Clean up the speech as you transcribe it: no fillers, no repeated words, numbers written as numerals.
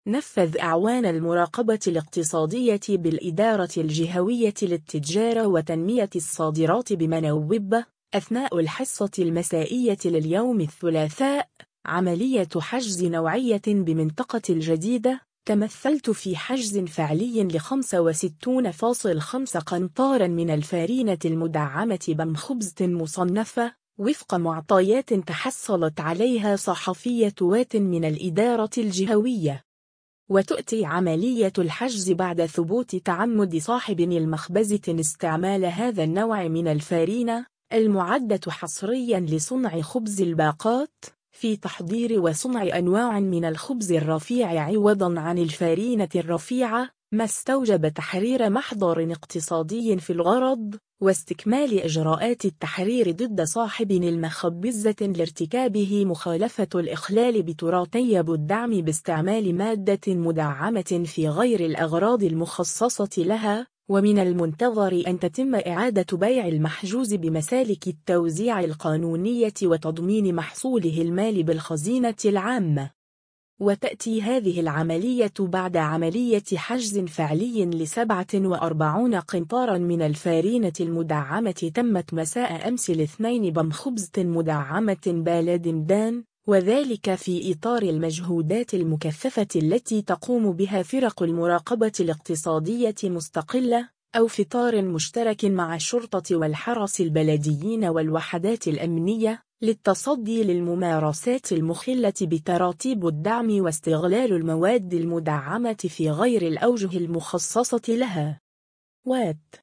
نفذ أعوان المراقبة الاقتصادية بالإدارة الجهوية للتجارة وتنمية الصادرات بمنوبة أثناء الحصة المسائية لليوم الثلاثاء. عملية حجز نوعية بمنطقة الجديدة. تمثلت في حجز فعلي ل65.5 قنطارا من الفارينة المدعمة بمخبز مصنفة وفق معطيات تحصلت عليها صحفية وات من الإدارة الجهوية. وتؤتي عملية الحجز بعد ثبوت تعمد صاحب المخبز استعمال هذا النوع من الفارينة المعدة حصريا لصنع خبز الباقات في تحضير وصنع أنواع من الخبز الرفيع عوضا عن الفارينة الرفيعة، ما استوجب تحرير محضر اقتصادي في الغرض واستكمال إجراءات التحرير ضد صاحب المخبزة لارتكابه مخالفة الإخلال بتراتيب الدعم باستعمال مادة مدعمة في غير الأغراض المخصصة لها. ومن المنتظر أن تتم إعادة بيع المحجوز بمسالك التوزيع القانونية وتضمين محصوله المالي بالخزينة العامة. وتأتي هذه العملية بعد عملية حجز فعلي ل47 قنطارا من الفارينة المدعمة تمت مساء أمس الاثنين بمخبز مدعمة بالادمدان، وذلك في إطار المجهودات المكثفة التي تقوم بها فرق المراقبة الاقتصادية مستقلة أو في إطار مشترك مع الشرطة والحرس البلديين والوحدات الأمنية للتصدي للممارسات المخلة بتراتيب الدعم واستغلال المواد المدعمة في غير الأوجه المخصصة لها. وات